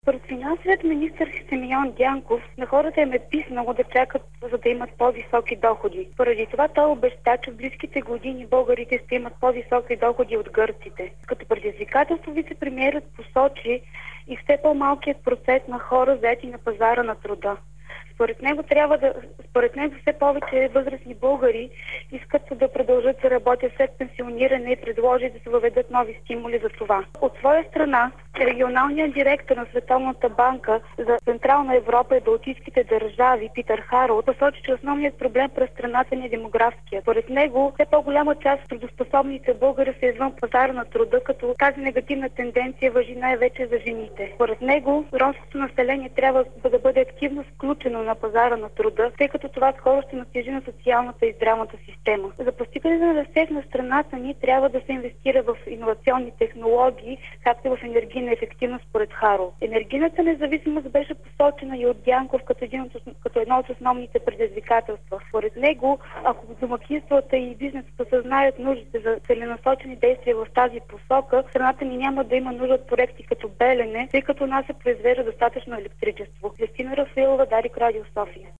Според финансовият министър Симеон Дянков, на хората им е писнало да чакат, за да имат по-високи доходи. Поради това той обеща, че в близките години българите ще имат по-високи доходи от гърците. Като предизвикателство вицепремиерът посочи и все по-малкият процент на хора, заети на пазара на труда. Според него все повече възрастни българи искат да продължат да работят след пенсиониране и предложи да се въведат нови стимули за това. От своя страна, регионалният директор на Световната банка за Централна Европа и Балтийските държави Питър Харолд посочи, че основният проблем през страната ни е демографския. Според него, все по-голяма част от трудоспособните българи са извън пазара на труда, като тази негативна тенденция важи най-вече за жените. Според него, ромското население трябва да бъде активно включено на пазара на труда, тъй като това скоро ще натежи на социалната и здравната система. За постигане на растеж на страната ни трябва да се инвестира в иновационни технологии, както и в енергийна ефективност според Харо. Енергийната независимост беше посочена и от Дянков като едно от основните предизвикателства. Според него, ако домакинствата и бизнесът осъзнаят нуждите за целенасочени действия в тази посока, страната ни няма да има нужда от проекти като Белене, тъй като у нас се произвежда достатъчно електричество. Кристина Рафаилова, Дарик Радио София.